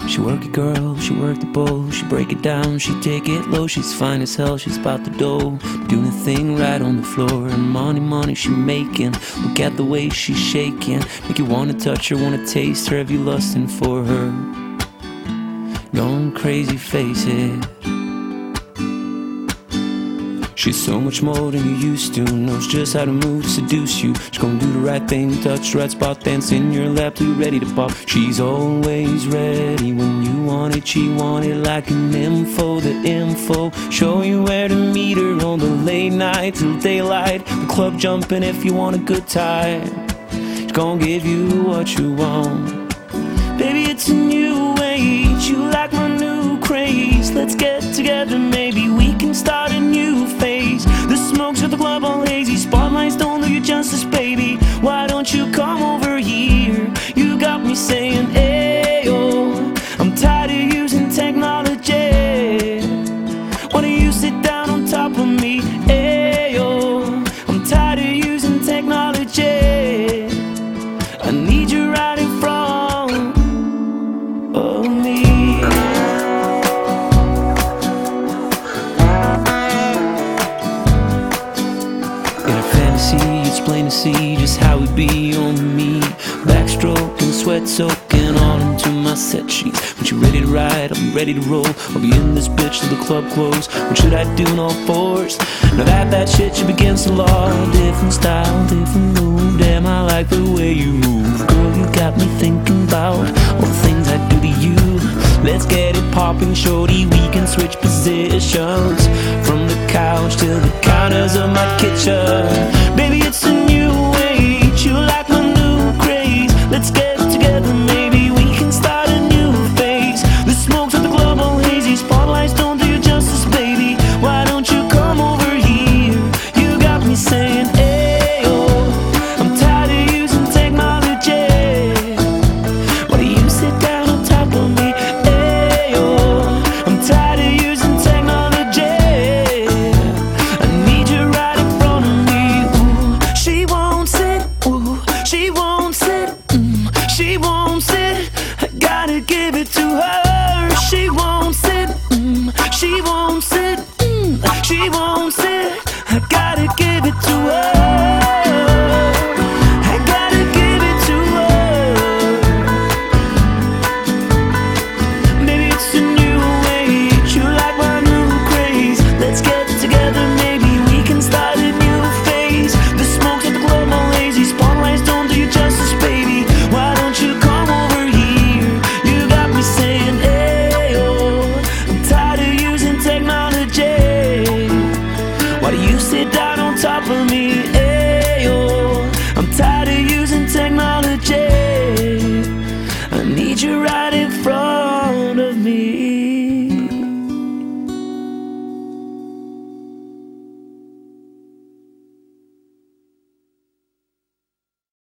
She work it, girl, she work the bowl. She break it down, she take it low. She's fine as hell, she's about the dough, doing the thing right on the floor. And money she making. Look at the way she's shaking, make you wanna touch her, wanna taste her. Have you lusting for her? Going crazy, face it. She's so much more than you used to. Knows just how to move to seduce you. She's gonna do the right thing, touch the right spot, dance in your lap till you're ready to pop. She's always ready when you want it. She want it like an info, the info. Show you where to meet her on the late night till daylight. The club jumping if you want a good time. She's gonna give you what you want. Baby, it's a new age. You like my new craze. Let's get together, maybe we can start a new phase. The smokes at the club all hazy, spotlights don't do you justice, baby. Why don't you come over here? You got me saying, ayo, I'm tired of using technology. Why don't you sit down on top of me? Ayo, I'm tired of using technology. I need you right in front of me. It's plain to see just how we be on me. Backstroking, sweat soaking all into my set sheets. When you ready to ride, I'm ready to roll. I'll be in this bitch till the club close. What should I do in all fours? Now that shit should be against the law. Different style, different move. Damn, I like the way you move. Girl, you got me thinking about all the things I do to you. Let's get it popping, shorty, we can switch positions. From the couch to the counters of my kitchen. Baby, it's a new age, you like my new craze. Let's get together, maybe we can start a new phase. The smokes at the club all hazy, spotlights don't do you justice, baby. Why don't you come over here? You got me saying, ayo, I'm tired of using technology. Why don't you sit down on top of me? I'm tired of using technology. I need you right in front of me. Ooh, she won't sit. Ooh, she won't sit. She won't sit. I gotta give it to her. She won't sit. She won't sit. She won't sit. I gotta give it to her.